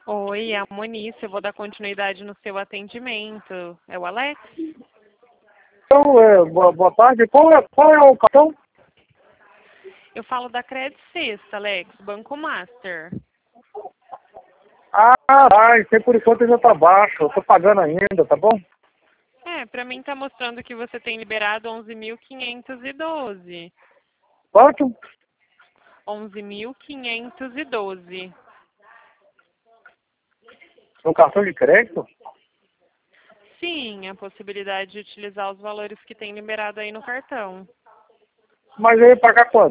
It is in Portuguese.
Oi, é a Monice, eu vou dar continuidade no seu atendimento. É o Alex? Então, boa tarde. Qual é o cartão? Eu falo da Credit Sexta, Alex, Banco Master. Esse por enquanto ainda tá baixo. Eu tô pagando ainda, tá bom? Pra mim tá mostrando que você tem liberado 11.512. Quanto? 11.512. No cartão de crédito? Sim, a possibilidade de utilizar os valores que tem liberado aí no cartão. Mas eu ia pagar quanto?